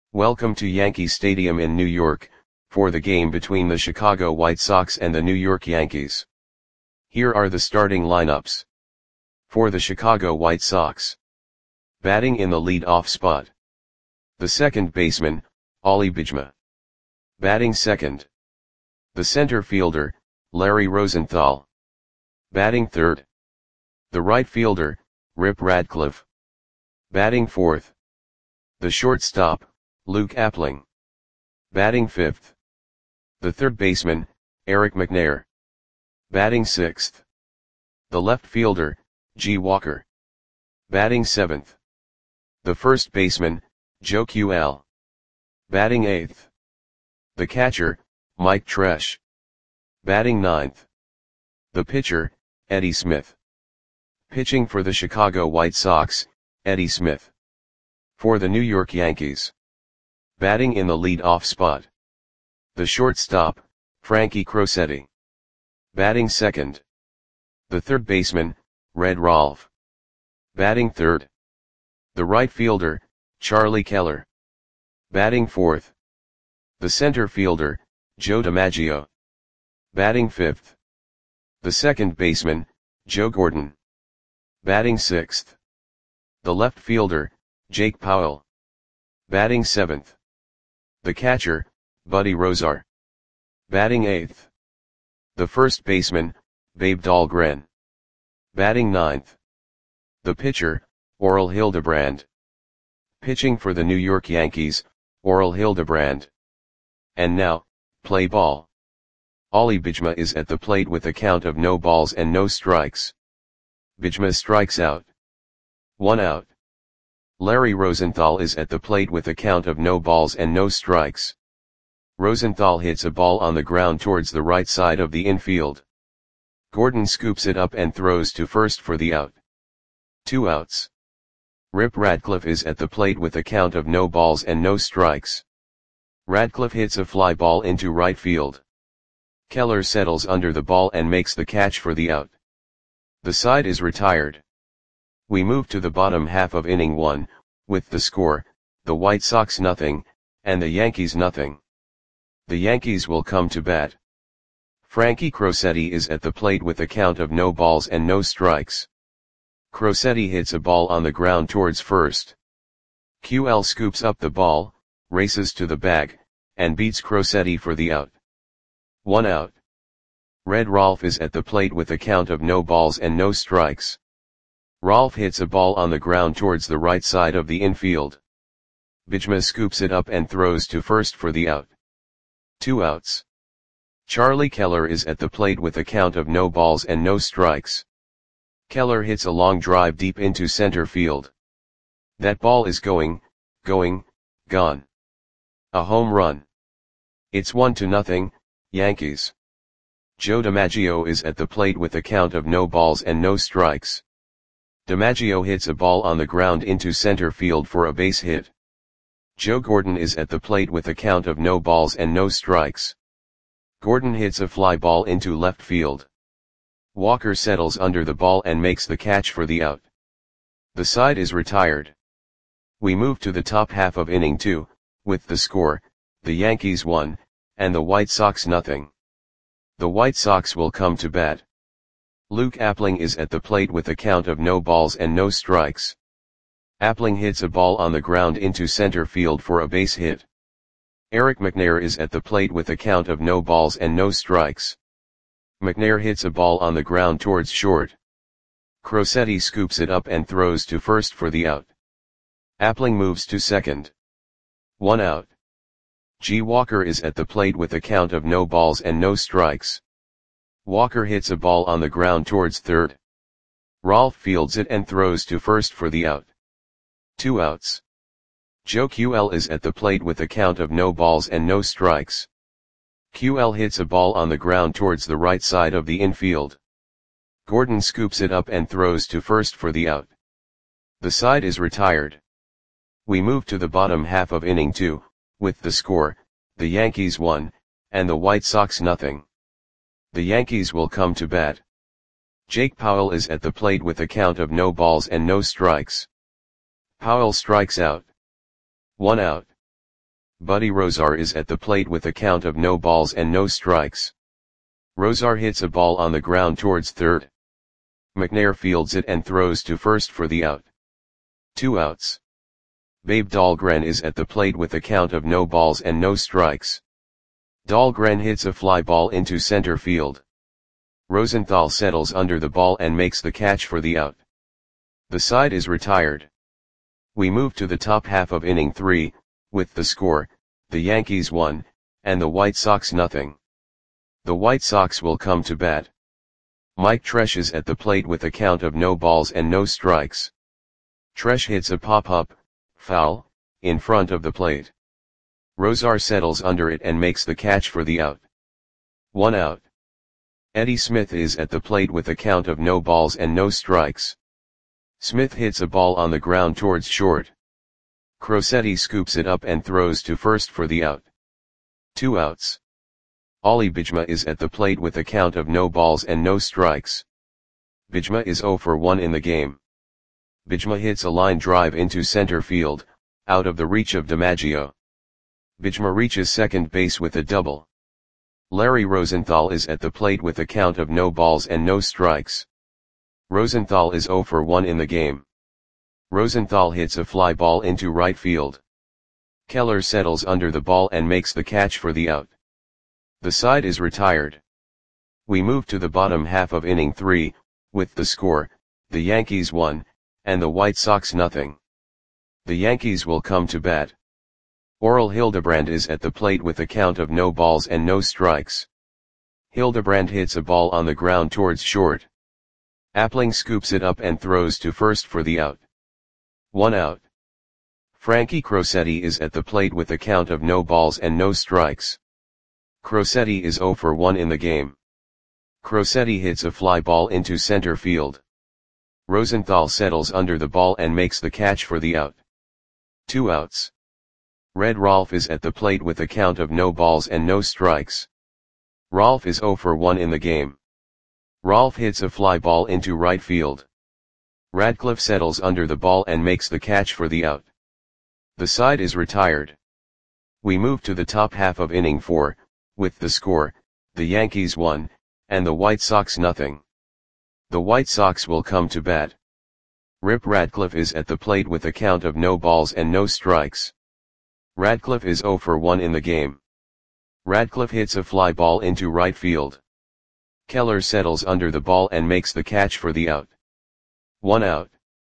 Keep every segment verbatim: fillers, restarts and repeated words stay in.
Welcome to Yankee Stadium in New York, for the game between the Chicago White Sox and the New York Yankees. Here are the starting lineups. For the Chicago White Sox. Batting in the lead-off spot. The second baseman, Ollie Bichette. Batting second. The center fielder, Larry Rosenthal. Batting third. The right fielder, Rip Radcliffe. Batting fourth. The shortstop, Luke Appling. Batting fifth. The third baseman, Eric McNair. Batting sixth. The left fielder, G. Walker. Batting seventh. The first baseman, Joe Q L. Batting eighth. The catcher, Mike Tresh. Batting ninth. The pitcher, Eddie Smith. Pitching for the Chicago White Sox, Eddie Smith. For the New York Yankees. Batting in the lead-off spot. The shortstop, Frankie Crosetti. Batting second. The third baseman, Red Rolfe. Batting third. The right fielder, Charlie Keller. Batting fourth. The center fielder, Joe DiMaggio. Batting fifth. The second baseman, Joe Gordon. Batting sixth. The left fielder, Jake Powell. Batting seventh. The catcher, Buddy Rozar. Batting eighth. The first baseman, Babe Dahlgren. Batting ninth. The pitcher, Orel Hildebrand. Pitching for the New York Yankees, Orel Hildebrand. And now, play ball. Ollie Bichette is at the plate with a count of no balls and no strikes. Bichette strikes out. One out. Larry Rosenthal is at the plate with a count of no balls and no strikes. Rosenthal hits a ball on the ground towards the right side of the infield. Gordon scoops it up and throws to first for the out. Two outs. Rip Radcliffe is at the plate with a count of no balls and no strikes. Radcliffe hits a fly ball into right field. Keller settles under the ball and makes the catch for the out. The side is retired. We move to the bottom half of inning one, with the score, the White Sox nothing, and the Yankees nothing. The Yankees will come to bat. Frankie Crosetti is at the plate with a count of no balls and no strikes. Crosetti hits a ball on the ground towards first. Q L scoops up the ball, races to the bag, and beats Crosetti for the out. One out. Red Rolfe is at the plate with a count of no balls and no strikes. Rolfe hits a ball on the ground towards the right side of the infield. Bichette scoops it up and throws to first for the out. Two outs. Charlie Keller is at the plate with a count of no balls and no strikes. Keller hits a long drive deep into center field. That ball is going, going, gone. A home run. It's one to nothing, Yankees. Joe DiMaggio is at the plate with a count of no balls and no strikes. DiMaggio hits a ball on the ground into center field for a base hit. Joe Gordon is at the plate with a count of no balls and no strikes. Gordon hits a fly ball into left field. Walker settles under the ball and makes the catch for the out. The side is retired. We move to the top half of inning two, with the score, the Yankees one, and the White Sox nothing. The White Sox will come to bat. Luke Appling is at the plate with a count of no balls and no strikes. Appling hits a ball on the ground into center field for a base hit. Eric McNair is at the plate with a count of no balls and no strikes. McNair hits a ball on the ground towards short. Crosetti scoops it up and throws to first for the out. Appling moves to second. One out. G. Walker is at the plate with a count of no balls and no strikes. Walker hits a ball on the ground towards third. Rolfe fields it and throws to first for the out. Two outs. Joe Q L is at the plate with a count of no balls and no strikes. Q L hits a ball on the ground towards the right side of the infield. Gordon scoops it up and throws to first for the out. The side is retired. We move to the bottom half of inning two, with the score, the Yankees one, and the White Sox nothing. The Yankees will come to bat. Jake Powell is at the plate with a count of no balls and no strikes. Powell strikes out. One out. Buddy Rosar is at the plate with a count of no balls and no strikes. Rosar hits a ball on the ground towards third. McNair fields it and throws to first for the out. Two outs. Babe Dahlgren is at the plate with a count of no balls and no strikes. Dahlgren hits a fly ball into center field. Rosenthal settles under the ball and makes the catch for the out. The side is retired. We move to the top half of inning three, with the score, the Yankees one, and the White Sox nothing. The White Sox will come to bat. Mike Tresh is at the plate with a count of no balls and no strikes. Tresh hits a pop-up, foul, in front of the plate. Rosar settles under it and makes the catch for the out. One out. Eddie Smith is at the plate with a count of no balls and no strikes. Smith hits a ball on the ground towards short. Crosetti scoops it up and throws to first for the out. Two outs. Ollie Bijma is at the plate with a count of no balls and no strikes. Bijma is oh for one in the game. Bijma hits a line drive into center field, out of the reach of DiMaggio. Bijma reaches second base with a double. Larry Rosenthal is at the plate with a count of no balls and no strikes. Rosenthal is oh for one in the game. Rosenthal hits a fly ball into right field. Keller settles under the ball and makes the catch for the out. The side is retired. We move to the bottom half of inning three, with the score, the Yankees one, and the White Sox nothing. The Yankees will come to bat. Oral Hildebrand is at the plate with a count of no balls and no strikes. Hildebrand hits a ball on the ground towards short. Appling scoops it up and throws to first for the out. One out. Frankie Crosetti is at the plate with a count of no balls and no strikes. Crosetti is oh for one in the game. Crosetti hits a fly ball into center field. Rosenthal settles under the ball and makes the catch for the out. Two outs. Red Rolfe is at the plate with a count of no balls and no strikes. Rolfe is oh for one in the game. Rolfe hits a fly ball into right field. Radcliffe settles under the ball and makes the catch for the out. The side is retired. We move to the top half of inning four, with the score, the Yankees one, and the White Sox nothing. The White Sox will come to bat. Rip Radcliffe is at the plate with a count of no balls and no strikes. Radcliffe is oh for one in the game. Radcliffe hits a fly ball into right field. Keller settles under the ball and makes the catch for the out. One out.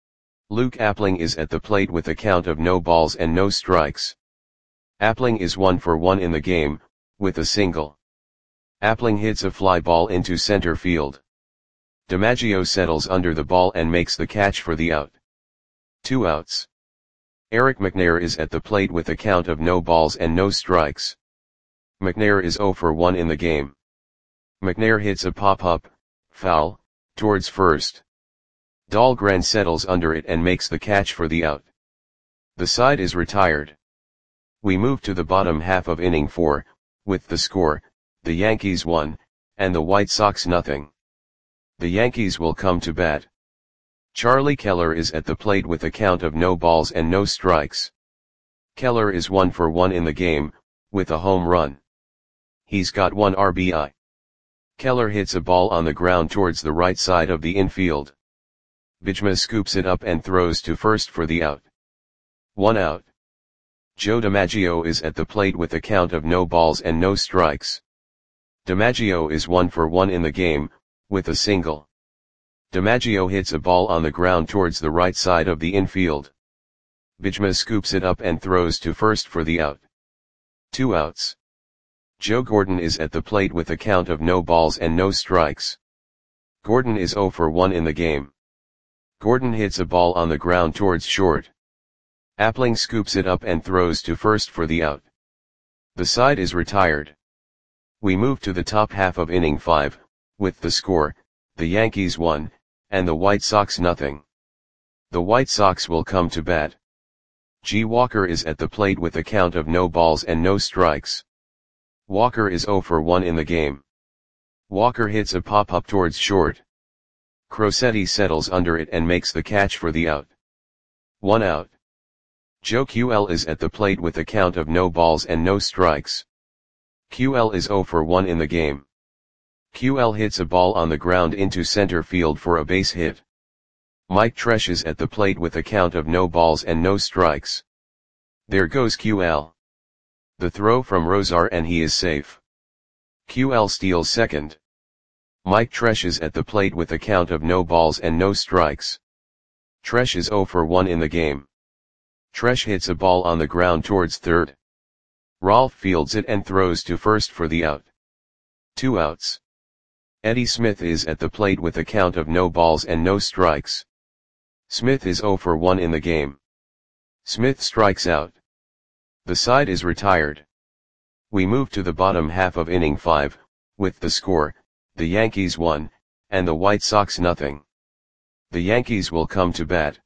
Luke Appling is at the plate with a count of no balls and no strikes. Appling is one for one in the game, with a single. Appling hits a fly ball into center field. DiMaggio settles under the ball and makes the catch for the out. Two outs. Eric McNair is at the plate with a count of no balls and no strikes. McNair is oh for one in the game. McNair hits a pop-up, foul, towards first. Dahlgren settles under it and makes the catch for the out. The side is retired. We move to the bottom half of inning four, with the score, the Yankees one, and the White Sox nothing. The Yankees will come to bat. Charlie Keller is at the plate with a count of no balls and no strikes. Keller is one for one in the game, with a home run. He's got one R B I. Keller hits a ball on the ground towards the right side of the infield. Bijma scoops it up and throws to first for the out. One out. Joe DiMaggio is at the plate with a count of no balls and no strikes. DiMaggio is one for one in the game, with a single. DiMaggio hits a ball on the ground towards the right side of the infield. Bijma scoops it up and throws to first for the out. Two outs. Joe Gordon is at the plate with a count of no balls and no strikes. Gordon is oh for one in the game. Gordon hits a ball on the ground towards short. Appling scoops it up and throws to first for the out. The side is retired. We move to the top half of inning five, with the score, the Yankees one, and the White Sox nothing. The White Sox will come to bat. G. Walker is at the plate with a count of no balls and no strikes. Walker is oh for one in the game. Walker hits a pop-up towards short. Crosetti settles under it and makes the catch for the out. One out. Joe Q L is at the plate with a count of no balls and no strikes. Q L is zero for one in the game. Q L hits a ball on the ground into center field for a base hit. Mike Tresh is at the plate with a count of no balls and no strikes. There goes Q L. The throw from Rosar and he is safe. Q L steals second. Mike Tresh is at the plate with a count of no balls and no strikes. Tresh is zero for one in the game. Tresh hits a ball on the ground towards third. Rolf fields it and throws to first for the out. Two outs. Eddie Smith is at the plate with a count of no balls and no strikes. Smith is zero for one in the game. Smith strikes out. The side is retired. We move to the bottom half of inning five, with the score, the Yankees one, and the White Sox nothing. The Yankees will come to bat.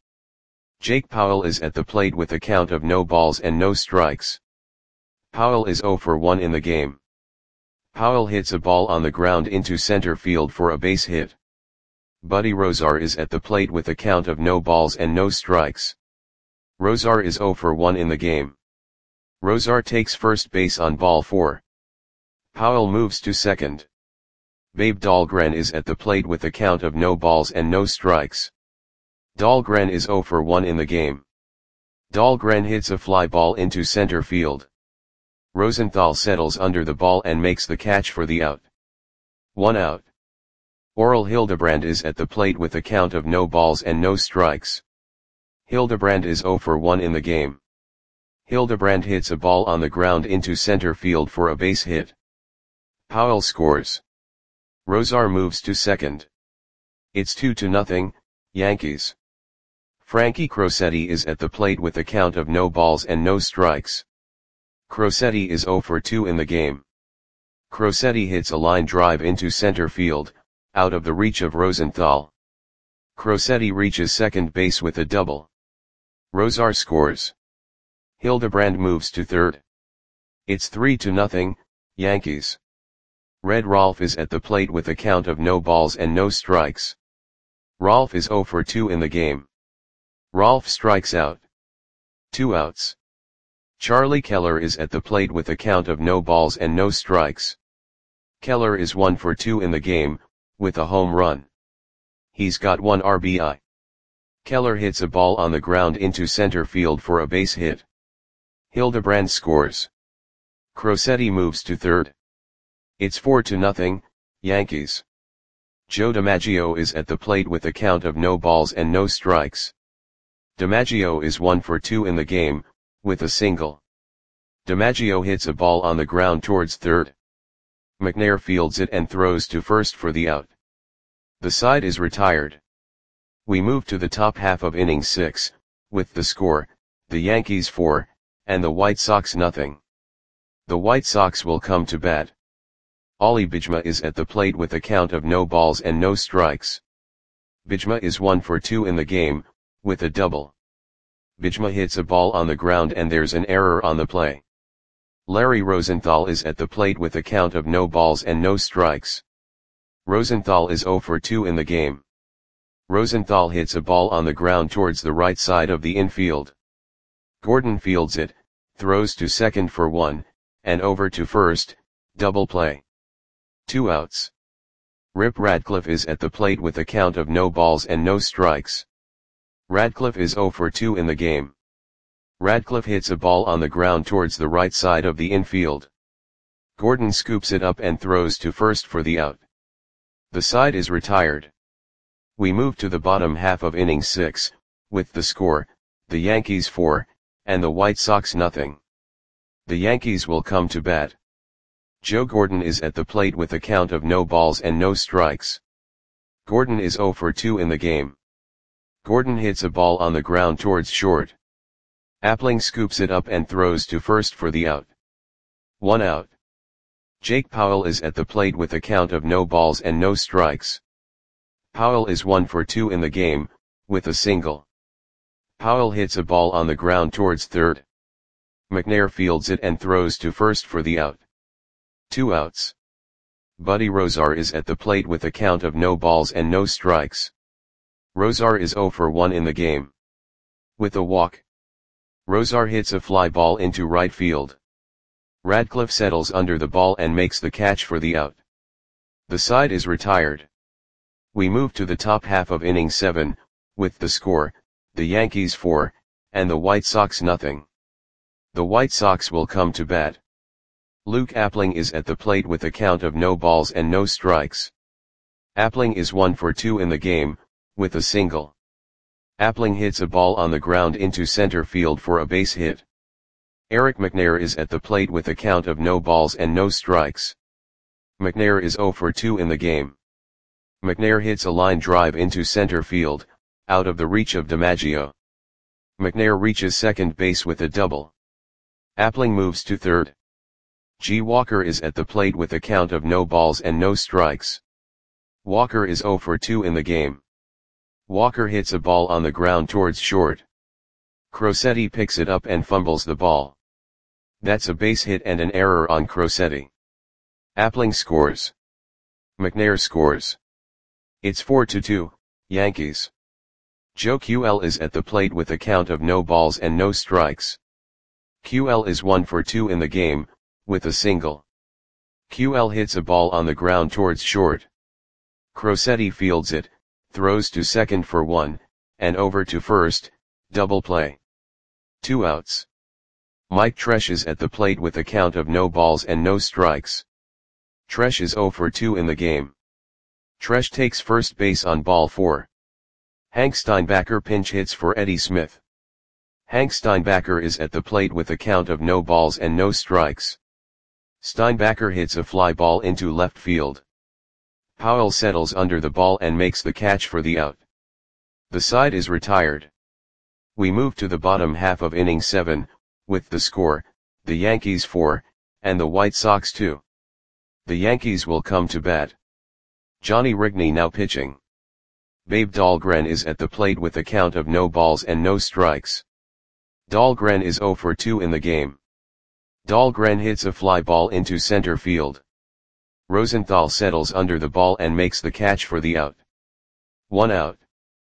Jake Powell is at the plate with a count of no balls and no strikes. Powell is zero for one in the game. Powell hits a ball on the ground into center field for a base hit. Buddy Rosar is at the plate with a count of no balls and no strikes. Rosar is zero for one in the game. Rosar takes first base on ball four. Powell moves to second. Babe Dahlgren is at the plate with a count of no balls and no strikes. Dahlgren is zero for one in the game. Dahlgren hits a fly ball into center field. Rosenthal settles under the ball and makes the catch for the out. One out. Oral Hildebrand is at the plate with a count of no balls and no strikes. Hildebrand is zero for one in the game. Hildebrand hits a ball on the ground into center field for a base hit. Powell scores. Rosar moves to second. It's two to nothing, Yankees. Frankie Crosetti is at the plate with a count of no balls and no strikes. Crosetti is zero for two in the game. Crosetti hits a line drive into center field, out of the reach of Rosenthal. Crosetti reaches second base with a double. Rosar scores. Hildebrand moves to third. It's three to nothing, Yankees. Red Rolf is at the plate with a count of no balls and no strikes. Rolf is zero for two in the game. Rolf strikes out. Two outs. Charlie Keller is at the plate with a count of no balls and no strikes. Keller is one for two in the game, with a home run. He's got one R B I. Keller hits a ball on the ground into center field for a base hit. Hildebrand scores. Crosetti moves to third. It's four to nothing, Yankees. Joe DiMaggio is at the plate with a count of no balls and no strikes. DiMaggio is one for two in the game, with a single. DiMaggio hits a ball on the ground towards third. McNair fields it and throws to first for the out. The side is retired. We move to the top half of inning six, with the score, the Yankees four, and the White Sox nothing. The White Sox will come to bat. Ollie Bijma is at the plate with a count of no balls and no strikes. Bijma is one for two in the game, with a double. Bijma hits a ball on the ground and there's an error on the play. Larry Rosenthal is at the plate with a count of no balls and no strikes. Rosenthal is zero for two in the game. Rosenthal hits a ball on the ground towards the right side of the infield. Gordon fields it, throws to second for one, and over to first, double play. Two outs. Rip Radcliffe is at the plate with a count of no balls and no strikes. Radcliffe is zero for two in the game. Radcliffe hits a ball on the ground towards the right side of the infield. Gordon scoops it up and throws to first for the out. The side is retired. We move to the bottom half of inning six, with the score, the Yankees four, and the White Sox nothing. The Yankees will come to bat. Joe Gordon is at the plate with a count of no balls and no strikes. Gordon is zero for two in the game. Gordon hits a ball on the ground towards short. Appling scoops it up and throws to first for the out. One out. Jake Powell is at the plate with a count of no balls and no strikes. Powell is one for two in the game, with a single. Powell hits a ball on the ground towards third. McNair fields it and throws to first for the out. Two outs. Buddy Rosar is at the plate with a count of no balls and no strikes. Rosar is zero for one in the game. With a walk. Rosar hits a fly ball into right field. Radcliffe settles under the ball and makes the catch for the out. The side is retired. We move to the top half of inning seven, with the score, the Yankees four, and the White Sox nothing. The White Sox will come to bat. Luke Appling is at the plate with a count of no balls and no strikes. Appling is one for two in the game, with a single. Appling hits a ball on the ground into center field for a base hit. Eric McNair is at the plate with a count of no balls and no strikes. McNair is zero for two in the game. McNair hits a line drive into center field, out of the reach of DiMaggio. McNair reaches second base with a double. Appling moves to third. G. Walker is at the plate with a count of no balls and no strikes. Walker is zero for two in the game. Walker hits a ball on the ground towards short. Crosetti picks it up and fumbles the ball. That's a base hit and an error on Crosetti. Appling scores. McNair scores. It's four to two, Yankees. Joe Q L is at the plate with a count of no balls and no strikes. Q L is one for two in the game, with a single. Q L hits a ball on the ground towards short. Crosetti fields it, throws to second for one, and over to first, double play. Two outs. Mike Tresh is at the plate with a count of no balls and no strikes. Tresh is zero for two in the game. Tresh takes first base on ball four. Hank Steinbacher pinch hits for Eddie Smith. Hank Steinbacher is at the plate with a count of no balls and no strikes. Steinbacher hits a fly ball into left field. Powell settles under the ball and makes the catch for the out. The side is retired. We move to the bottom half of inning seven, with the score, the Yankees four, and the White Sox two. The Yankees will come to bat. Johnny Rigney now pitching. Babe Dahlgren is at the plate with a count of no balls and no strikes. Dahlgren is zero for two in the game. Dahlgren hits a fly ball into center field. Rosenthal settles under the ball and makes the catch for the out. One out.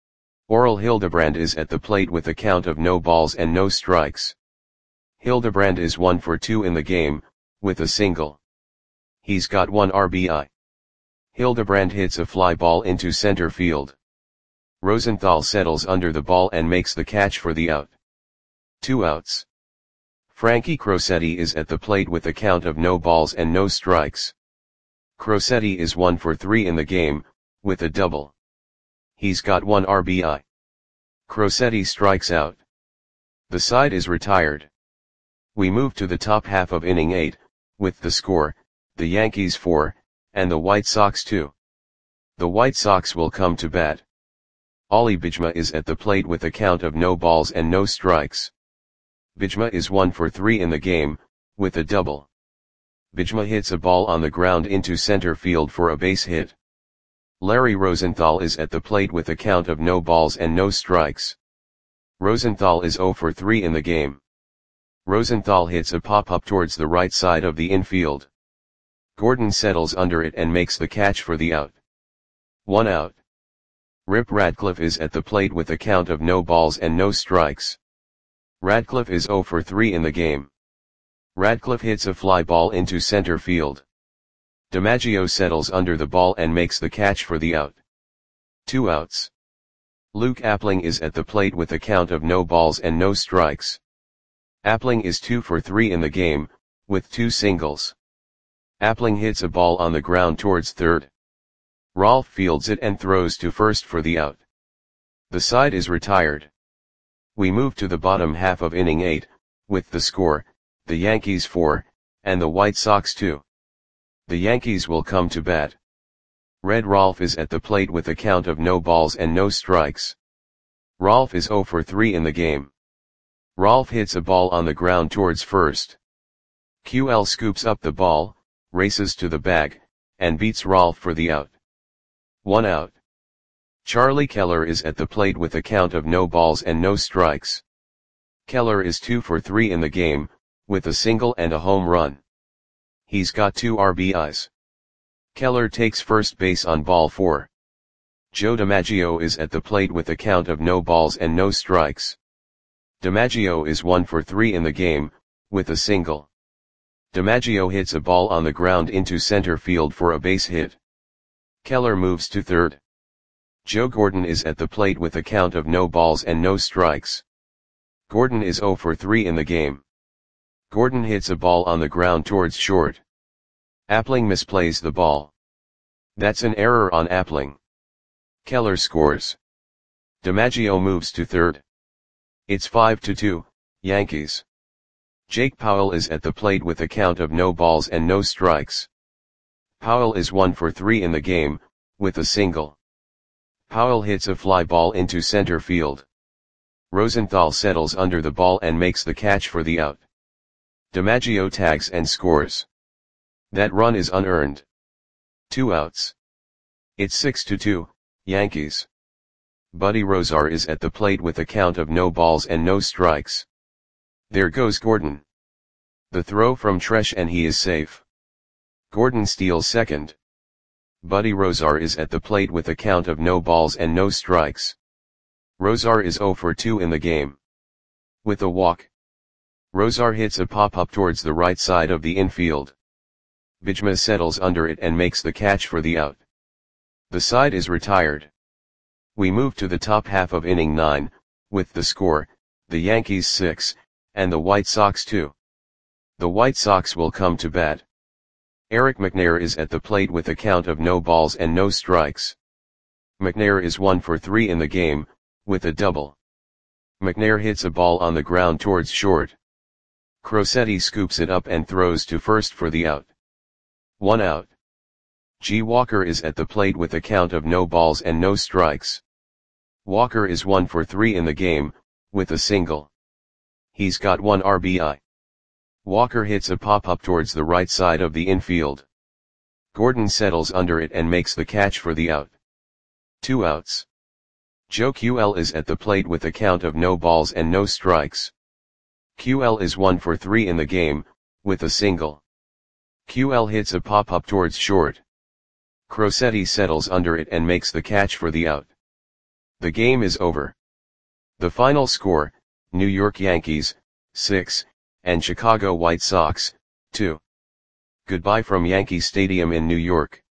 Orel Hildebrand is at the plate with a count of no balls and no strikes. Hildebrand is one for two in the game, with a single. He's got one R B I. Hildebrand hits a fly ball into center field. Rosenthal settles under the ball and makes the catch for the out. Two outs. Frankie Crosetti is at the plate with a count of no balls and no strikes. Crosetti is one for three in the game, with a double. He's got one R B I. Crosetti strikes out. The side is retired. We move to the top half of inning eight, with the score, the Yankees four, and the White Sox two. The White Sox will come to bat. Ollie Bijma is at the plate with a count of no balls and no strikes. Bijma is one for three in the game, with a double. Bijma hits a ball on the ground into center field for a base hit. Larry Rosenthal is at the plate with a count of no balls and no strikes. Rosenthal is zero for three in the game. Rosenthal hits a pop-up towards the right side of the infield. Gordon settles under it and makes the catch for the out. One out. Rip Radcliffe is at the plate with a count of no balls and no strikes. Radcliffe is zero for three in the game. Radcliffe hits a fly ball into center field. DiMaggio settles under the ball and makes the catch for the out. Two outs. Luke Appling is at the plate with a count of no balls and no strikes. Appling is two for three in the game, with two singles. Appling hits a ball on the ground towards third. Rolfe fields it and throws to first for the out. The side is retired. We move to the bottom half of inning eight, with the score, the Yankees four, and the White Sox two. The Yankees will come to bat. Red Rolfe is at the plate with a count of no balls and no strikes. Rolfe is zero for three in the game. Rolfe hits a ball on the ground towards first. Q L scoops up the ball, races to the bag, and beats Rolfe for the out. One out. Charlie Keller is at the plate with a count of no balls and no strikes. Keller is two for three in the game, with a single and a home run. He's got two R B Is. Keller takes first base on ball four. Joe DiMaggio is at the plate with a count of no balls and no strikes. DiMaggio is one for three in the game, with a single. DiMaggio hits a ball on the ground into center field for a base hit. Keller moves to third. Joe Gordon is at the plate with a count of no balls and no strikes. Gordon is zero for three in the game. Gordon hits a ball on the ground towards short. Appling misplays the ball. That's an error on Appling. Keller scores. DiMaggio moves to third. It's five to two, Yankees. Jake Powell is at the plate with a count of no balls and no strikes. Powell is one for three in the game, with a single. Powell hits a fly ball into center field. Rosenthal settles under the ball and makes the catch for the out. DiMaggio tags and scores. That run is unearned. Two outs. It's six to two, Yankees. Buddy Rozar is at the plate with a count of no balls and no strikes. There goes Gordon. The throw from Tresh and he is safe. Gordon steals second. Buddy Rozar is at the plate with a count of no balls and no strikes. Rozar is zero for two in the game. With a walk. Rozar hits a pop-up towards the right side of the infield. Bijma settles under it and makes the catch for the out. The side is retired. We move to the top half of inning nine, with the score, the Yankees six, and the White Sox two. The White Sox will come to bat. Eric McNair is at the plate with a count of no balls and no strikes. McNair is one for three in the game, with a double. McNair hits a ball on the ground towards short. Crosetti scoops it up and throws to first for the out. One out. G. Walker is at the plate with a count of no balls and no strikes. Walker is one for three in the game, with a single. He's got one R B I. Walker hits a pop-up towards the right side of the infield. Gordon settles under it and makes the catch for the out. Two outs. Joe Q L is at the plate with a count of no balls and no strikes. Q L is one for three in the game, with a single. Q L hits a pop-up towards short. Crosetti settles under it and makes the catch for the out. The game is over. The final score, New York Yankees, six, and Chicago White Sox, two. Goodbye from Yankee Stadium in New York.